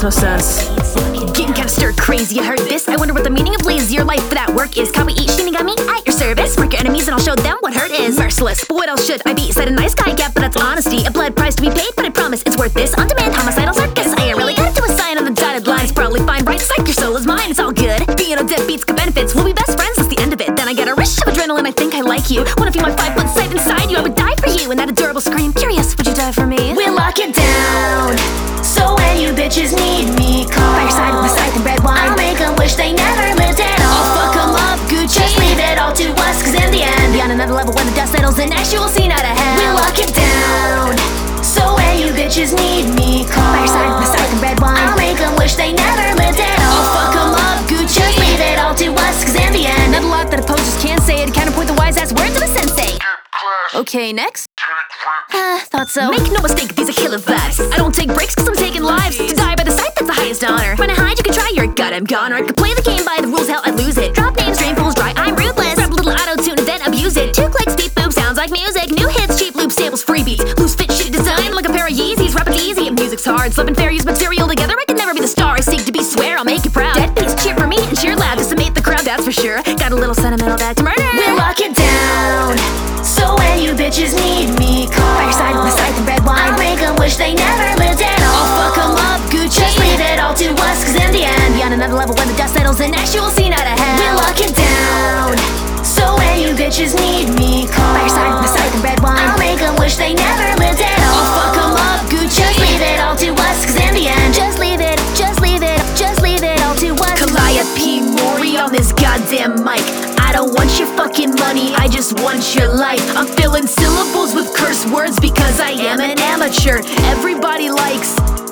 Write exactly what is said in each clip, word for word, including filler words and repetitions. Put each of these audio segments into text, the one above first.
no sense. Getting kinda stir crazy, you heard this? I wonder what the meaning of lazier life without work is. Copy each Shinigami at your service. Mark your enemies and I'll show them what hurt is. Merciless, but what else should I be? Said a nice guy, yeah, but that's honesty. A blood price to be paid, but I promise it's worth this. On-demand homicidal circus. I ain't really got to do a sign on the dotted lines. Probably fine, right? Psych, your soul is mine, it's all good. Being a deadbeat's good benefits. We'll be best friends, that's the end of it. Then I get a rush of adrenaline, I think I like you. Wanna feel my five foot sight inside you? I would die for you. And that adorable scream, curious, would you die for me? We'll lock it down, so when you bitches need me, call. By your side with a scythe and red wine. I'll make them wish they never lived at all. I'll fuck 'em up, Gucci. Just leave it all to us, cause in the end, Beyond another level where the dust settles in, actual scene out of hell. we'll lock it down, so when you bitches need me, call. By your side with a scythe and red wine. I'll make them wish they never lived at all. I'll fuck 'em up, Gucci. Just leave it all to us, cause in the end, Not a lot that opposers can't say to counterpoint the wise ass words of a sensei. Okay, next. Uh, thought so. Make no mistake, these are killer vibes. I don't take breaks cause I'm taking lives. To die by the sight, that's the highest honor. When I hide, you can try your goddamn goner. I could play the game by the rules, hell, I'd lose it. Drop names, drain fools dry, I'm ruthless. Grab a little auto-tune and then abuse it. Two clicks, deep boom, sounds like music. New hits, cheap loops, samples, freebies. Loose fit, shitty design, like a pair of Yeezys. Rap it easy, and music's hard. Slipping fair, use material together. I can never be the star I seek to be. Swear I'll make you proud. Deadbeats cheer for me and cheer loud. Decimate the crowd, that's for sure. Got a little sentimental back to murder. we'll lock it down, so when you bitches need me, call. By your side with a scythe and red wine. I'll make them wish they never lived at all. I'll fuck 'em up, Gucci. Just leave it all to us, cause in the end, Beyond another level where the dust settles in, actual scene out of hell. we'll lock it down, so when you bitches need me, call. By your side with a scythe and red wine. I'll make them wish they never lived at all. I'll fuck 'em up, Gucci. Just leave it all to us, cause in the end, Just leave it, just leave it, just leave it all to us. Calliope Mori on this goddamn mic. I don't want your fucking money, I just want your life. I'm filling syllables with curse words because I am an amateur. Everybody likes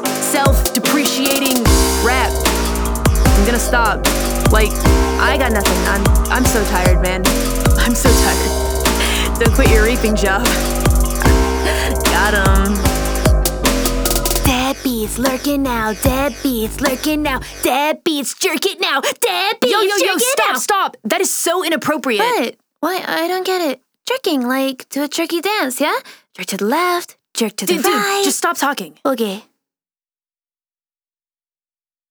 self-depreciating rap. I'm gonna stop. Like, I got nothing. I'm I'm so tired, man. I'm so tired. Don't quit your reaping job. Got 'em. Deadbeats lurking now, deadbeats lurking now, deadbeats jerk it now, deadbeats Yo, yo, yo, jerk it stop, now. stop. That is so inappropriate. What? Why? I don't get it. Jerking, like to a jerky dance, yeah? Jerk to the left, jerk to the Dude, right. dude, just stop talking. Okay.